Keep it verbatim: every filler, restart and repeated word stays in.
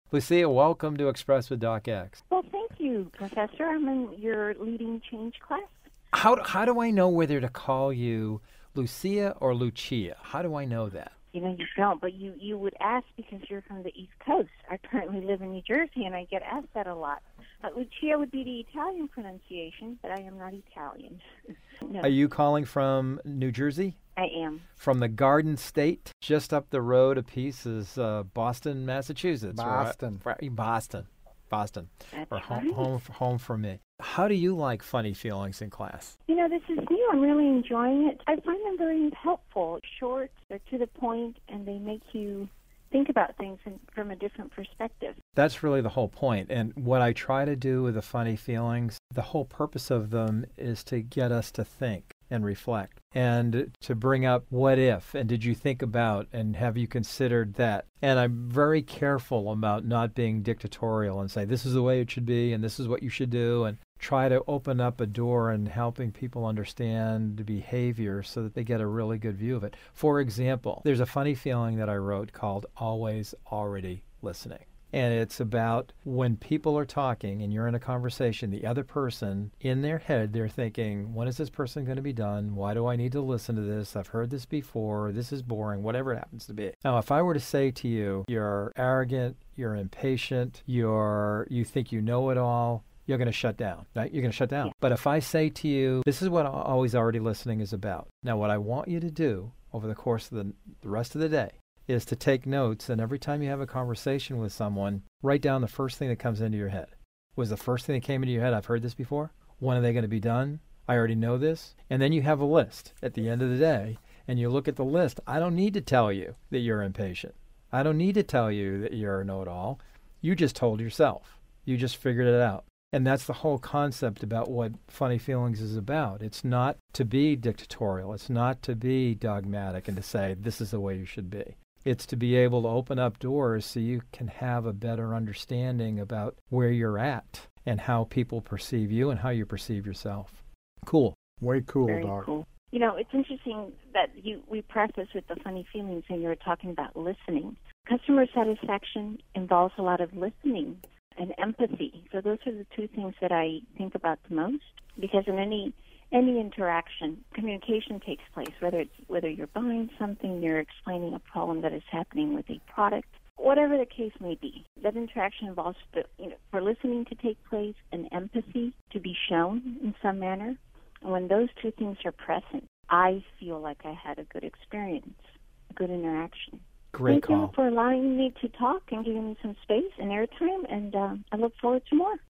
Lucia, welcome to Express with Doc X. Well, thank you, Professor. I'm in your Leading Change class. How do, how do I know whether to call you Lucia or Lucia? How do I know that? You know, you don't, but you, you would ask because you're from the East Coast. I currently live in New Jersey, and I get asked that a lot. Uh, Lucia would be the Italian pronunciation, but I am not Italian. No. Are you calling from New Jersey? I am. From the Garden State? Just up the road a piece is uh, Boston, Massachusetts. Boston. Right? Boston. Boston. That's or home, right. home, home for me. How do you like funny feelings in class? You know, this is new. I'm really enjoying it. I find them very helpful. Short, they're to the point, and they make you think about things in, from a different perspective. That's really the whole point. And what I try to do with the funny feelings, the whole purpose of them is to get us to think and reflect and to bring up what if and did you think about and have you considered that. And I'm very careful about not being dictatorial and say this is the way it should be and this is what you should do, and try to open up a door and helping people understand the behavior so that they get a really good view of it. For example, there's a funny feeling that I wrote called Always Already Listening. And it's about when people are talking and you're in a conversation, the other person, in their head, they're thinking, when is this person going to be done? Why do I need to listen to this? I've heard this before. This is boring, whatever it happens to be. Now, if I were to say to you, you're arrogant, you're impatient, you're, you think you know it all, you're going to shut down, right? You're going to shut down. Yeah. But if I say to you, this is what Always Already Listening is about. Now, what I want you to do over the course of the, the rest of the day is to take notes, and every time you have a conversation with someone, write down the first thing that comes into your head. Was the first thing that came into your head, I've heard this before? When are they going to be done? I already know this. And then you have a list at the end of the day, and you look at the list. I don't need to tell you that you're impatient. I don't need to tell you that you're a know-it-all. You just told yourself. You just figured it out. And that's the whole concept about what Funny Feelings is about. It's not to be dictatorial. It's not to be dogmatic and to say, this is the way you should be. It's to be able to open up doors so you can have a better understanding about where you're at and how people perceive you and how you perceive yourself. Cool. Way cool, Very Doc. cool. You know, it's interesting that you we preface with the funny feelings and you were talking about listening. Customer satisfaction involves a lot of listening and empathy. So those are the two things that I think about the most, because in any any interaction, communication takes place, whether it's whether you're buying something, you're explaining a problem that is happening with a product, whatever the case may be. That interaction involves the, you know, for listening to take place and empathy to be shown in some manner. And when those two things are present, I feel like I had a good experience, a good interaction. Great Thank call. you for allowing me to talk and giving me some space and airtime, and uh, I look forward to more.